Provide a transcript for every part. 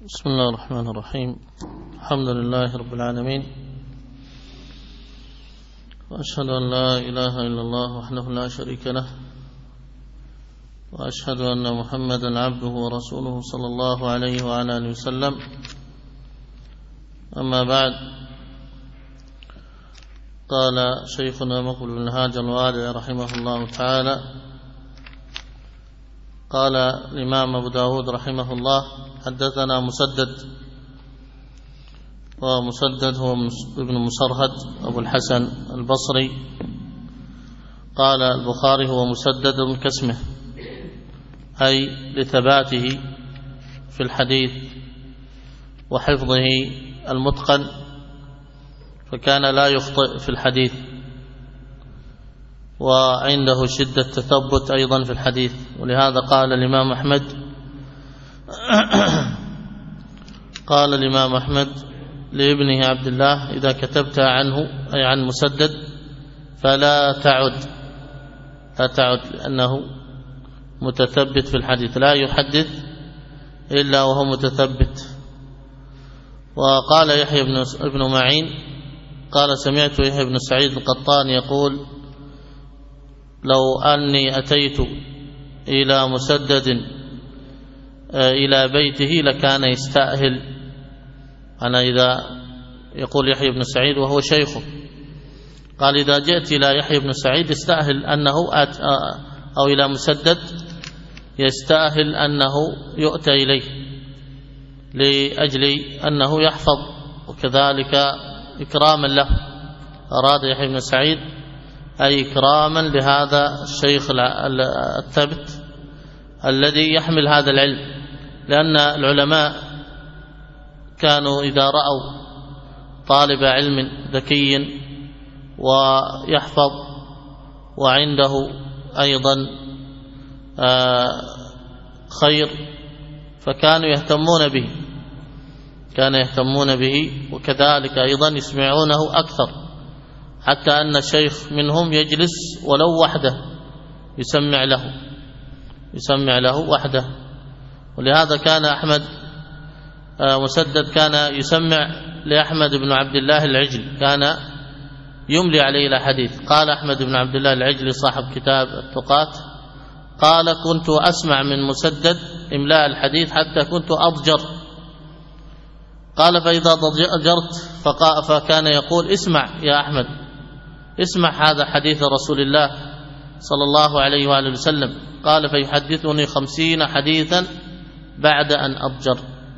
بسم الله الرحمن الرحيم. الحمد لله رب العالمين، وأشهد أن لا إله إلا الله وحده لا شريك له، وأشهد أن محمدا عبده ورسوله صلى الله عليه وعلى آله وسلم. أما بعد، قال شيخنا مقبل بن هاج الوادع رحمه الله تعالى: قال الإمام أبو داود رحمه الله: حدثنا مسدد، ومسدد هو ابن مسرهد أبو الحسن البصري. قال البخاري: هو مسدد كاسمه، أي لثباته في الحديث وحفظه المتقن، فكان لا يخطئ في الحديث، وعنده شدة تثبت أيضا في الحديث. ولهذا قال الإمام أحمد قال الإمام أحمد لابنه عبد الله: إذا كتبت عنه أي عن مسدد فلا تعد، لأنه متثبت في الحديث، لا يحدث إلا وهو متثبت. وقال يحيى بن معين قال: سمعت يحيى بن سعيد القطان يقول: لو أني أتيت إلى مسدد إلى بيته لكان يستأهل. أنا إذا يقول يحيى بن سعيد وهو شيخه، قال: إذا جئت إلى يحيى بن سعيد يستأهل أنه أو إلى مسدد يستأهل أنه يؤتى إليه، لأجل أنه يحفظ، وكذلك إكراما له. أراد يحيى بن سعيد أي إكراما لهذا الشيخ الثبت الذي يحمل هذا العلم، لأن العلماء كانوا إذا رأوا طالب علم ذكي ويحفظ وعنده أيضا خير فكانوا يهتمون به، وكذلك أيضا يسمعونه أكثر، حتى أن الشيخ منهم يجلس ولو وحده يسمع له وحده. ولهذا كان مسدد كان يسمع لأحمد بن عبد الله العجلي، كان يملي عليه الحديث. قال أحمد بن عبد الله العجلي صاحب كتاب الثقات: قال: كنت أسمع من مسدد إملاء الحديث حتى كنت أضجر. قال: فإذا ضجرت فكان يقول: اسمع يا أحمد، اسمع هذا حديث رسول الله صلى الله عليه وآله وسلم. قال: فيحدثني 50 حديثا بعد أن أضجر.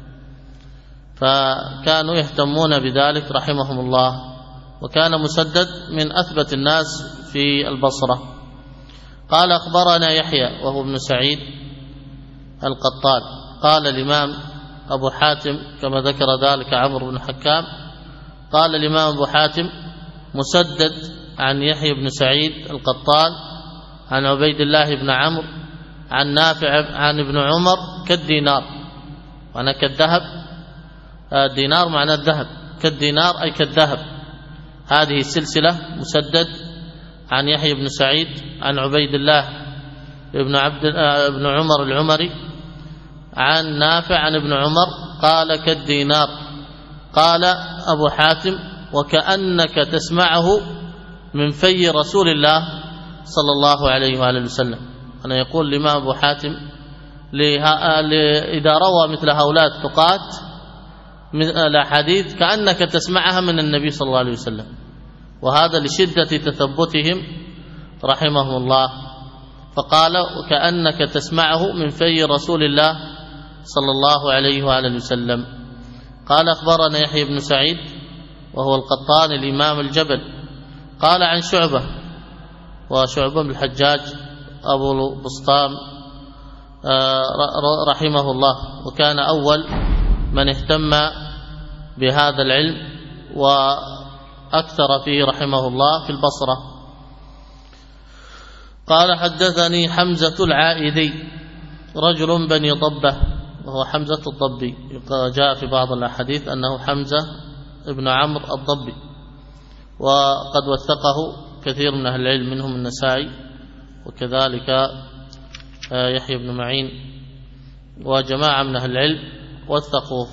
فكانوا يهتمون بذلك رحمهم الله. وكان مسدد من أثبت الناس في البصرة. قال: أخبرنا يحيى وهو ابن سعيد القطان. قال الإمام أبو حاتم كما ذكر ذلك عمرو بن حكام، قال الإمام أبو حاتم: مسدد عن يحيى بن سعيد القطان عن عبيد الله بن عمرو عن نافع عن ابن عمر كالدينار، معنى كالذهب. الدينار معنى الذهب، كالدينار أي كالذهب. هذه السلسلة: مسدد عن يحيى بن سعيد عن عبيد الله بن عمر العمري عن نافع عن ابن عمر قال كالدينار. قال أبو حاتم: وكأنك تسمعه من في رسول الله صلى الله عليه وآله وسلم. أنا يقول الإمام أبو حاتم: إذا روى مثل هؤلاء الثقات الأحاديث كأنك تسمعها من النبي صلى الله عليه وسلم، وهذا لشدة تثبتهم رحمهم الله. فقال: وكأنك تسمعه من في رسول الله صلى الله عليه وآله وسلم. قال: أخبرنا يحيى بن سعيد وهو القطان الإمام الجبل. قال: عن شعبة، وشعبة بن الحجاج أبو البسطام رحمه الله، وكان أول من اهتم بهذا العلم وأكثر فيه رحمه الله في البصرة. قال: حدثني حمزة العائذي رجل بني ضبة، وهو حمزة الضبي، جاء في بعض الأحاديث أنه حمزة ابن عمرو الضبي، وقد وثقه كثير من أهل العلم منهم النسائي، وكذلك يحيى بن معين وجماعة من أهل العلم. والثقوف.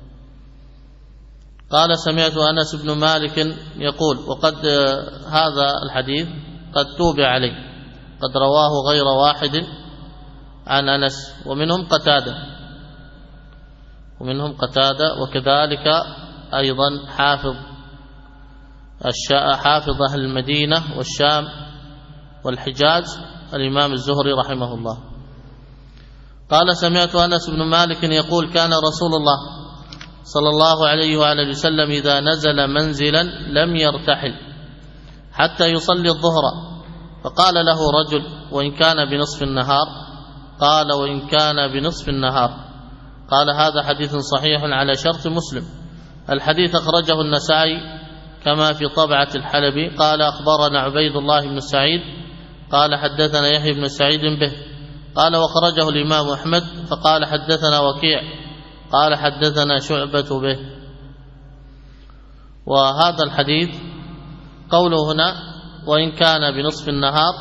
قال سمعت أنس بن مالك يقول، وقد هذا الحديث قد توبع عليه، قد رواه غير واحد عن أنس ومنهم قتادة وكذلك أيضا حافظ أهل المدينة والشام والحجاز الإمام الزهري رحمه الله. قال سمعت أنس بن مالك يقول كان رسول الله صلى الله عليه وآله وسلم إذا نزل منزلا لم يرتحل حتى يصلي الظهر، فقال له رجل وإن كان بنصف النهار؟ قال وإن كان بنصف النهار. قال هذا حديث صحيح على شرط مسلم. الحديث أخرجه النسائي كما في طبعة الحلبي. قال أخبرنا عبيد الله بن سعيد قال حدثنا يحيى بن سعيد به قال وخرجه الإمام أحمد فقال حدثنا وكيع قال حدثنا شعبة به. وهذا الحديث قوله هنا وإن كان بنصف النهار،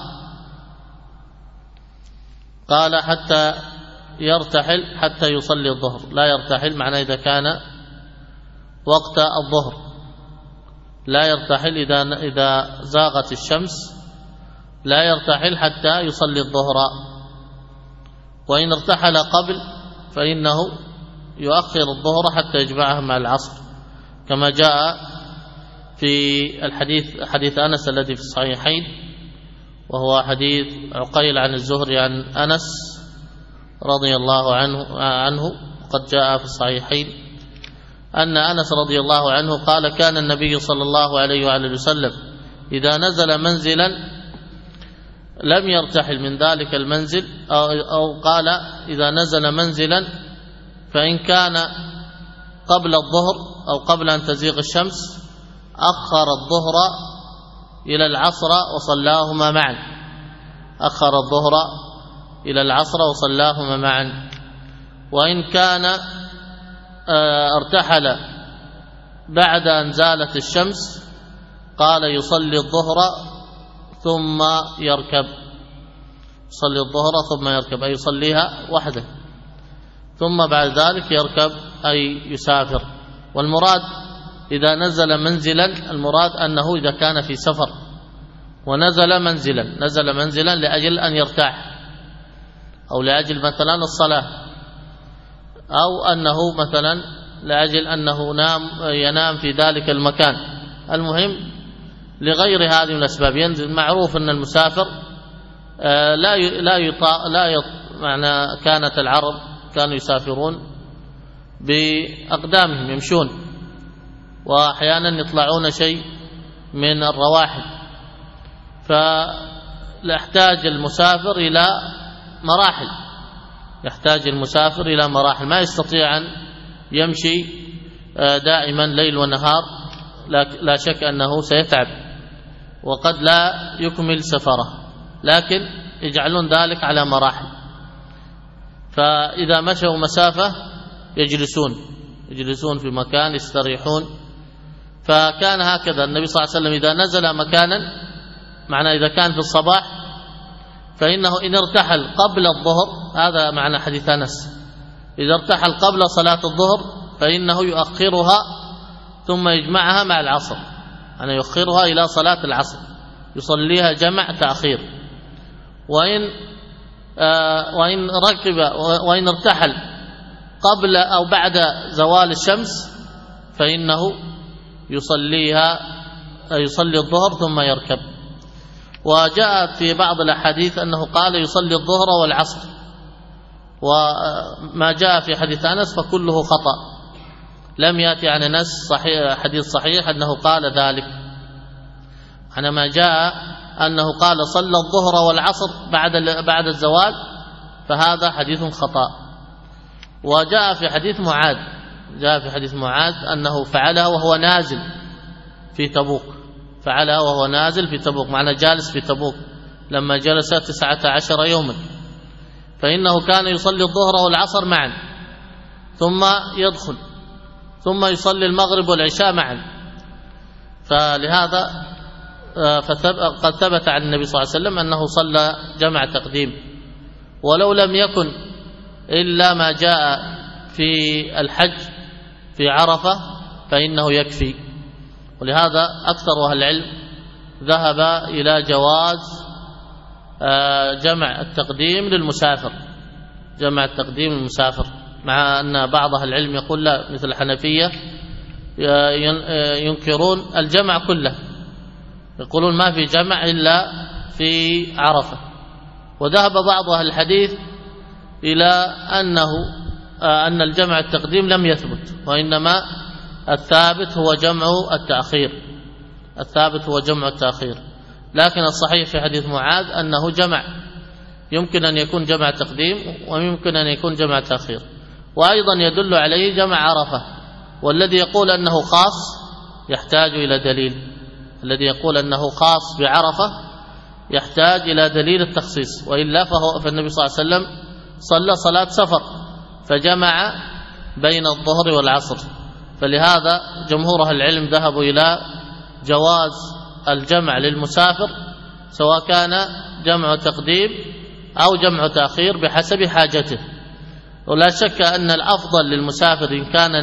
قال حتى يرتحل حتى يصلي الظهر، لا يرتحل معناه إذا كان وقت الظهر، لا يرتحل إذا زاغت الشمس، لا يرتحل حتى يصلي الظهر. وإن ارتحل قبل فإنه يؤخر الظهر حتى يجمعها مع العصر، كما جاء في حديث أنس الذي في الصحيحين، وهو حديث عقيل عن الزهري عن أنس رضي الله عنه قد جاء في الصحيحين أن أنس رضي الله عنه قال كان النبي صلى الله عليه وآله وسلم إذا نزل منزلا لم يرتحل من ذلك المنزل، أو قال إذا نزل منزلا فإن كان قبل الظهر أو قبل أن تزيغ الشمس أخر الظهر إلى العصر وصلاهما معا، أخر الظهر إلى العصر وصلاهما معا. وإن كان ارتحل بعد أن زالت الشمس قال يصلي الظهر ثم يركب، يصلي الظهر ثم يركب أي يصليها وحده، ثم بعد ذلك يركب أي يسافر. والمراد إذا نزل منزلا، المراد أنه إذا كان في سفر ونزل منزلا لأجل أن يرتاح، أو لأجل مثلا الصلاة، أو أنه مثلا لأجل أنه ينام في ذلك المكان، المهم لغير هذه الأسباب ينزل. معروف أن المسافر معنى كانت العرب كانوا يسافرون بأقدامهم يمشون، وأحيانا يطلعون شيء من الرواحل، فيحتاج المسافر إلى مراحل، ما يستطيع أن يمشي دائما ليل ونهار، لا شك أنه سيتعب وقد لا يكمل سفره، لكن يجعلون ذلك على مراحل. فإذا مشوا مسافة يجلسون في مكان يستريحون. فكان هكذا النبي صلى الله عليه وسلم إذا نزل مكانا، معنى إذا كان في الصباح فإنه إن ارتحل قبل الظهر، هذا معنى حديث أنس، إذا ارتحل قبل صلاة الظهر فإنه يؤخرها ثم يجمعها مع العصر، يعني يؤخرها إلى صلاة العصر، يصليها جمع تأخير. وإن ارتحل قبل أو بعد زوال الشمس فإنه يصلي الظهر ثم يركب. وجاءت في بعض الأحاديث أنه قال يصلي الظهر والعصر، وما جاء في حديث أنس فكله خطأ، لم يأتي عن أنس حديث صحيح أنه قال ذلك. أنا ما جاء أنه قال صلى الظهر والعصر بعد الزوال، فهذا حديث خطأ. وجاء في حديث معاذ أنه فعلها وهو نازل في تبوك، معنى جالس في تبوك لما جلس 19 يوما، فإنه كان يصلي الظهر والعصر معا ثم يدخل ثم يصلي المغرب والعشاء معا. فلهذا قد ثبت عن النبي صلى الله عليه وسلم أنه صلى جمع تقديم، ولو لم يكن إلا ما جاء في الحج في عرفة فإنه يكفي. ولهذا أكثر أهل العلم ذهب إلى جواز جمع التقديم للمسافر، جمع التقديم للمسافر، مع أن بعض أهل العلم يقول لا، مثل الحنفية ينكرون الجمع كله، يقولون ما في جمع إلا في عرفة. وذهب بعض أهل الحديث إلى أن الجمع التقديم لم يثبت، وإنما الثابت هو جمع التأخير، الثابت هو جمع التأخير. لكن الصحيح في حديث معاذ أنه جمع، يمكن أن يكون جمع تقديم ويمكن أن يكون جمع تأخير. وأيضا يدل عليه جمع عرفة. والذي يقول أنه خاص يحتاج إلى دليل، الذي يقول أنه خاص بعرفة يحتاج إلى دليل التخصيص، وإلا فالنبي صلى الله عليه وسلم صلى صلاة سفر فجمع بين الظهر والعصر. فلهذا جمهور أهل العلم ذهبوا إلى جواز الجمع للمسافر، سواء كان جمع تقديم أو جمع تأخير بحسب حاجته. ولا شك أن الأفضل للمسافر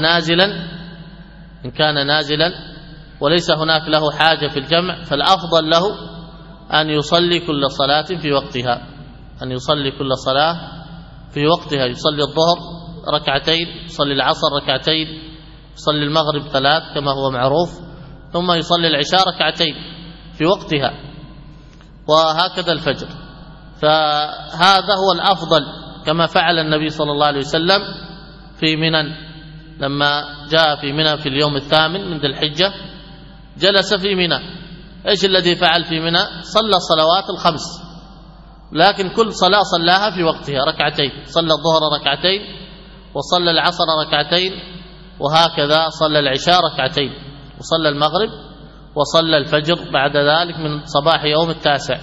إن كان نازلا وليس هناك له حاجة في الجمع، فالأفضل له أن يصلي كل صلاة في وقتها، أن يصلي كل صلاة في وقتها، يصلي الظهر ركعتين، يصلي العصر ركعتين، يصلي المغرب 3 كما هو معروف، ثم يصلي العشاء ركعتين في وقتها، وهكذا الفجر. فهذا هو الأفضل، كما فعل النبي صلى الله عليه وسلم في منى، لما جاء في منى في اليوم 8 من ذي الحجة جلس في منى. ايش الذي فعل في منى؟ صلى الصلوات الخمس، لكن كل صلاة صلاها في وقتها ركعتين، صلى الظهر ركعتين، وصلى العصر ركعتين، وهكذا صلى العشاء ركعتين، وصلى المغرب، وصلى الفجر بعد ذلك من صباح يوم 9.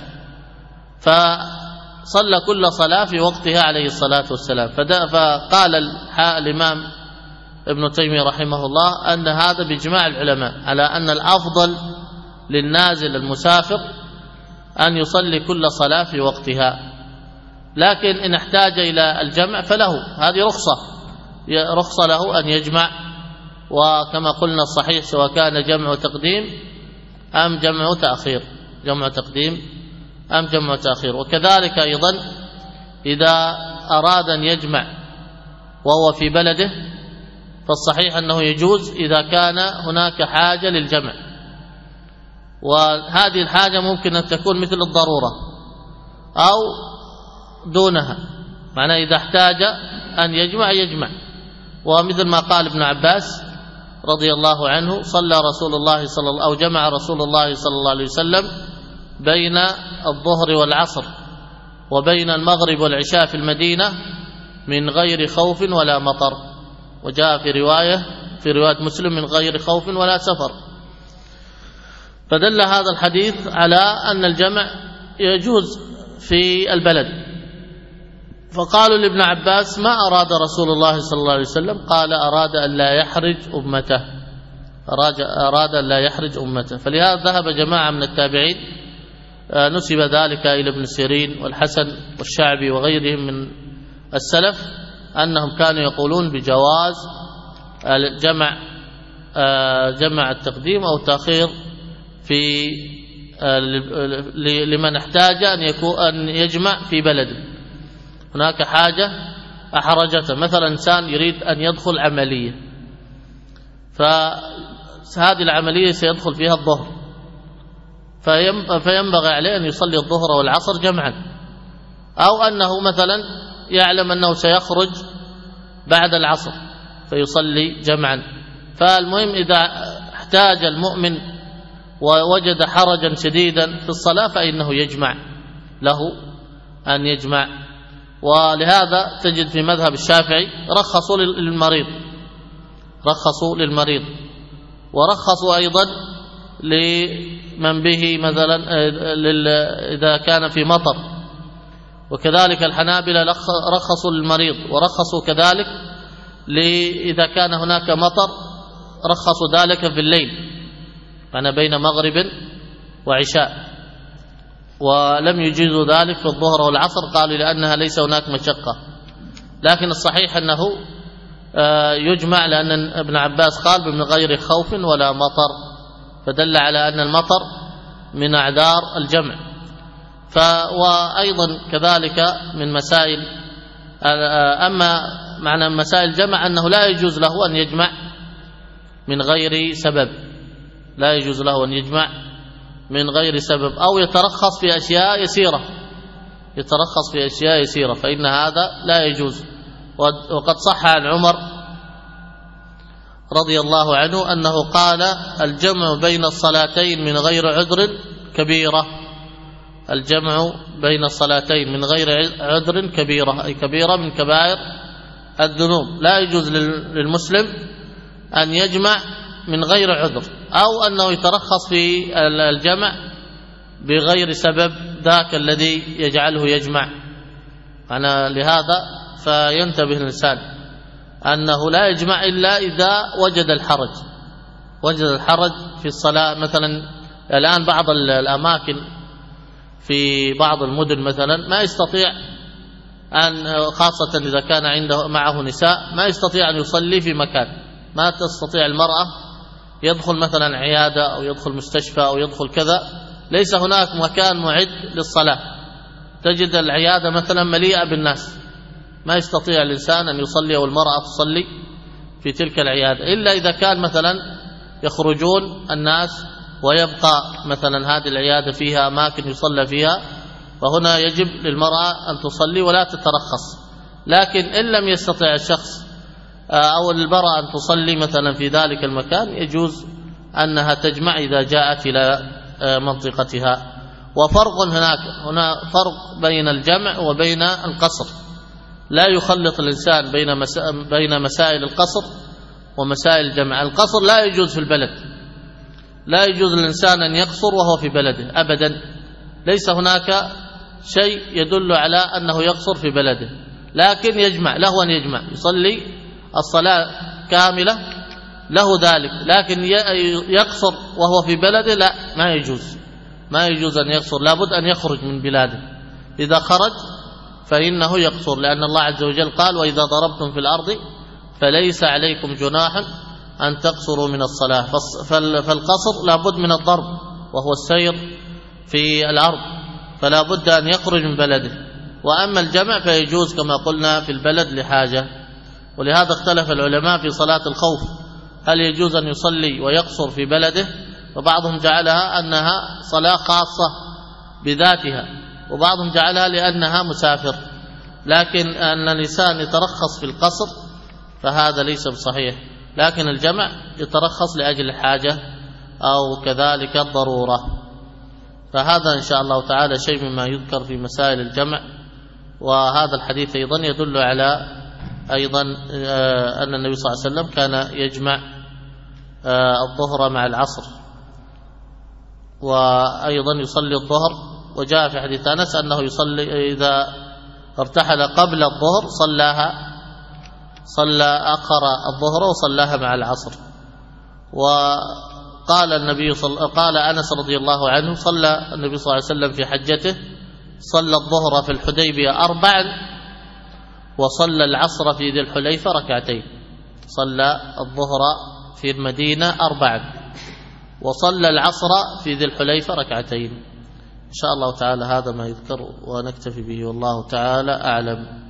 فصلى كل صلاة في وقتها عليه الصلاة والسلام. فقال الإمام ابن تيمية رحمه الله أن هذا بإجماع العلماء على أن الأفضل للنازل المسافر أن يصلي كل صلاة في وقتها. لكن إن احتاج إلى الجمع فله، هذه رخصة له أن يجمع. وكما قلنا الصحيح سواء كان جمع تقديم أم جمع تأخير، جمع تقديم أم جمع تأخير. وكذلك أيضا إذا أراد أن يجمع وهو في بلده فالصحيح أنه يجوز إذا كان هناك حاجة للجمع، وهذه الحاجة ممكن أن تكون مثل الضرورة أو دونها، معناه إذا احتاج أن يجمع. ومثل ما قال ابن عباس رضي الله عنه صلى رسول الله أو جمع رسول الله صلى الله عليه وسلم بين الظهر والعصر وبين المغرب والعشاء في المدينة من غير خوف ولا مطر، وجاء في رواية مسلم من غير خوف ولا سفر. فدل هذا الحديث على أن الجمع يجوز في البلد. فقالوا لابن عباس: ما أراد رسول الله صلى الله عليه وسلم؟ قال: أراد أن لا يحرج أمته، أراد أن لا يحرج أمته. فلهذا ذهب جماعة من التابعين، نسب ذلك إلى ابن سيرين والحسن والشعبي وغيرهم من السلف، أنهم كانوا يقولون بجواز جمع التقديم أو التأخير في لمن احتاج أن يجمع في بلده. هناك حاجة أحرجته، مثلا إنسان يريد أن يدخل عملية، فهذه العملية سيدخل فيها الظهر، فينبغي عليه أن يصلي الظهر والعصر جمعا، أو أنه مثلا يعلم أنه سيخرج بعد العصر فيصلي جمعا. فالمهم إذا احتاج المؤمن ووجد حرجا شديدا في الصلاة فإنه يجمع، له أن يجمع. ولهذا تجد في مذهب الشافعي رخصوا للمريض، ورخصوا أيضا لمن به مثلا إذا كان في مطر. وكذلك الحنابلة رخصوا للمريض، ورخصوا كذلك إذا كان هناك مطر رخصوا ذلك في الليل، يعني بين مغرب وعشاء، ولم يجيزوا ذلك في الظهر والعصر، قالوا لأنها ليس هناك مشقة. لكن الصحيح أنه يجمع، لأن ابن عباس قال من غير خوف ولا مطر، فدل على أن المطر من أعذار الجمع. وأيضا كذلك من مسائل، أما معنى مسائل الجمع أنه لا يجوز له أن يجمع من غير سبب، لا يجوز له أن يجمع من غير سبب، أو يترخص في أشياء يسيرة، يترخص في أشياء يسيرة، فإن هذا لا يجوز. وقد صح عن عمر رضي الله عنه أنه قال الجمع بين الصلاتين من غير عذر كبيرة، الجمع بين الصلاتين من غير عذر كبيرة، أي كبيرة من كبائر الذنوب. لا يجوز للمسلم أن يجمع من غير عذر، أو أنه يترخص في الجمع بغير سبب ذاك الذي يجعله يجمع. لهذا فينتبه الإنسان أنه لا يجمع إلا إذا وجد الحرج، وجد الحرج في الصلاة. مثلا الآن بعض الأماكن في بعض المدن مثلا ما يستطيع أن، خاصة إذا كان عنده معه نساء، ما يستطيع أن يصلي في مكان، ما تستطيع المرأة يدخل مثلا عيادة أو يدخل مستشفى أو يدخل كذا، ليس هناك مكان معد للصلاة، تجد العيادة مثلا مليئة بالناس، ما يستطيع الإنسان أن يصلي أو المرأة تصلي في تلك العيادة، إلا إذا كان مثلا يخرجون الناس ويبقى مثلا هذه العيادة فيها أماكن يصلى فيها، فهنا يجب للمرأة أن تصلي ولا تترخص. لكن إن لم يستطع الشخص أو المرأة أن تصلي مثلا في ذلك المكان، يجوز أنها تجمع إذا جاءت إلى منطقتها. وفرق هنا فرق بين الجمع وبين القصر، لا يخلط الإنسان بين مسائل القصر ومسائل الجمع. القصر لا يجوز في البلد، لا يجوز للإنسان أن يقصر وهو في بلده أبدا، ليس هناك شيء يدل على أنه يقصر في بلده، لكن يجمع، له أن يجمع، يصلي الصلاة كاملة له ذلك، لكن يقصر وهو في بلده لا، ما يجوز، ما يجوز أن يقصر، لابد أن يخرج من بلاده. إذا خرج فإنه يقصر، لأن الله عز وجل قال وإذا ضربتم في الأرض فليس عليكم جناح أن تقصروا من الصلاة. فالقصر لابد من الضرب وهو السير في الأرض، فلا بد أن يخرج من بلده. وأما الجمع فيجوز كما قلنا في البلد لحاجة. ولهذا اختلف العلماء في صلاة الخوف، هل يجوز أن يصلي ويقصر في بلده؟ وبعضهم جعلها أنها صلاة خاصة بذاتها، وبعضهم جعلها لأنها مسافر. لكن أن الإنسان يترخص في القصر فهذا ليس بصحيح، لكن الجمع يترخص لأجل الحاجة أو كذلك الضرورة. فهذا إن شاء الله تعالى شيء مما يذكر في مسائل الجمع. وهذا الحديث أيضا يدل على أيضا أن النبي صلى الله عليه وسلم كان يجمع الظهر مع العصر، وأيضا يصلي الظهر. وجاء في حديث أنس أنه يصلي إذا ارتحل قبل الظهر صلى أخر الظهر وصلاها مع العصر. وقال قال أنس رضي الله عنه صلى النبي صلى الله عليه وسلم في حجته، صلى الظهر في الحديبية 4 وصلى العصر في ذي الحليفة 2، صلى الظهر في المدينة 4 وصلى العصر في ذي الحليفة 2. إن شاء الله تعالى هذا ما يذكر ونكتفي به، والله تعالى أعلم.